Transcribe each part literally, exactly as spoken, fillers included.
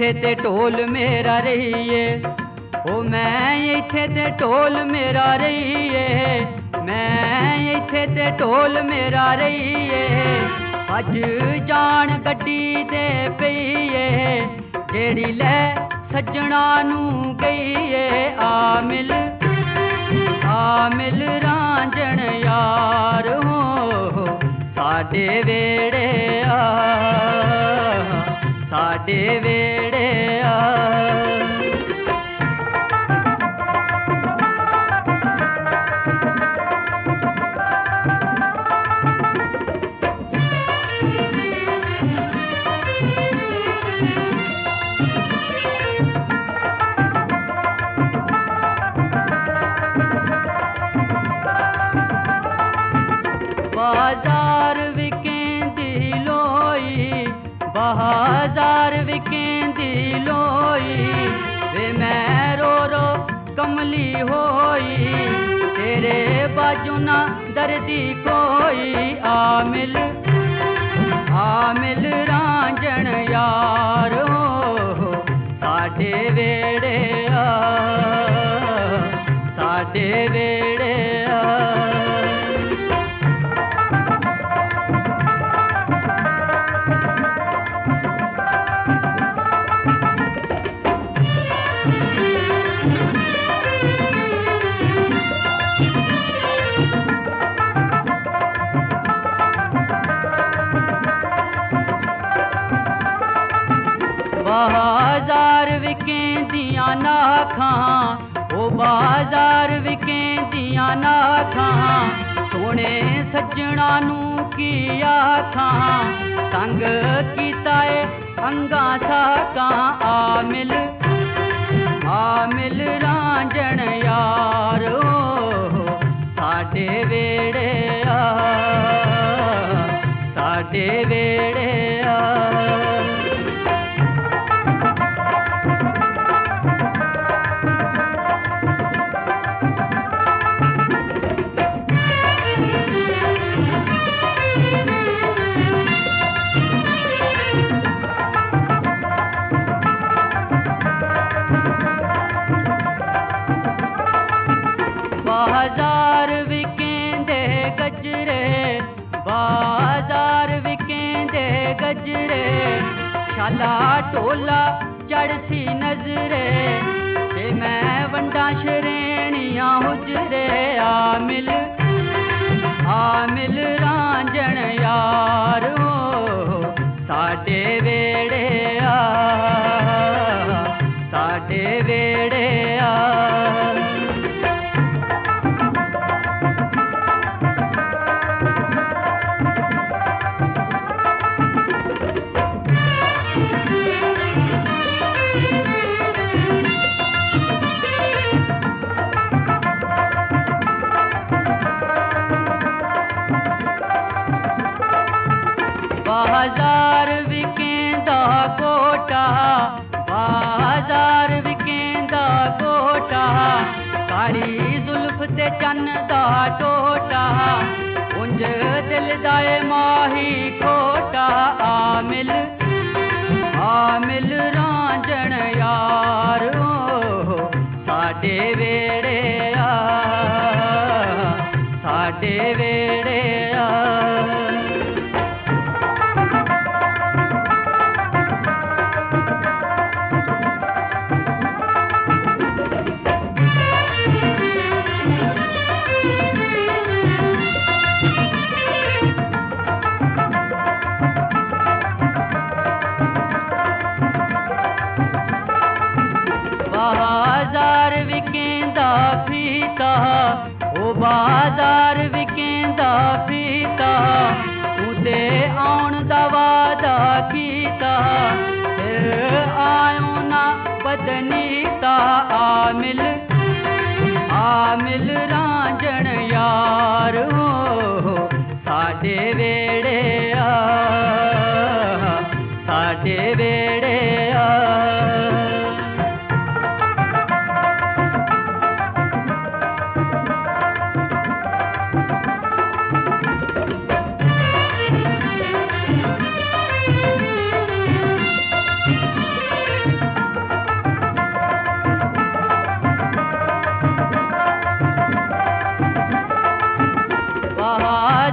इत्थे ते ढोल मेरा रहिए, ओ मैं इत्थे ते ढोल मेरा रहिए, मैं इत्थे ते ढोल मेरा रहिए। अज जान गड्डी दे पईए, जेड़ी लै सज्जणा नू गईए। आ मिल आ मिल रांझण यार हो, साडे वेड़े आ, साडे वेड़े आ। बाजार विकेंदी लोई, बाजार विकेंदी लोई, वे मैं रो रो कमली होई, तेरे बाजू ना दर्दी कोई। आ मिल आ मिल रांझण यार हो, साडे वेड़े आ, साडे वेड़े आ। बाजार विकेंदियां नाखां, ओ बाजार विकेंदियां नाखां, सोने सज्जणा नू की आखां, तंग कीता ए अंगां साकां। आ मिल आ मिल रांझण यार हो, साडे वेड़े आ, साडे वेड़े आ। बाजार विकेंदे गजरे, बाजार विकेंदे गजरे, शाला टोला चढ़सी नजरे, ते मैं वंडा शरेणियां हुजरे। आ मिल आ मिल रांझण यार हो, साडे वेड़े आ, साडे वेड़े आ। बाजार विकेंदा कोटा, बाजार विकेंदा कोटा, काली जुल्फ ते चन्न दा टोटा, उंज दिल दा ए माही खोटा। आ मिल आ मिल रांझण यार हो, साडे वेड़े आ, साडे वेड़े आ। बाजार विकेंदा फीता, ओ बाजार विकेंदा फीता, उते आउण दा वादा कीता, फिर आयो ना बदनीता। आ मिल आ मिल रांझण यार हो, साडे वेड़े आ, साडे वेड़े आ।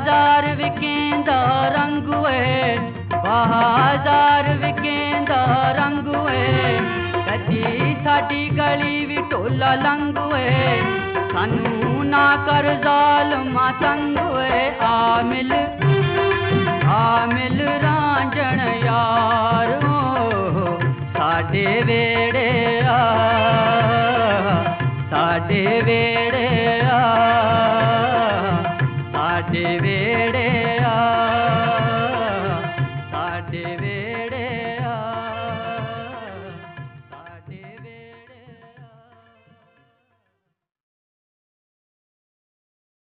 बाजार विकेंदा रंग वे, बाजार विकेंदा रंग वे, कदी साडी गली भी टोला लंग वे, सानू ना कर जालमा संग वे। आ मिल आ मिल रांझण यार ओ, साडे वेड़े आ, साडे वेड़े आ, साडे वेड़े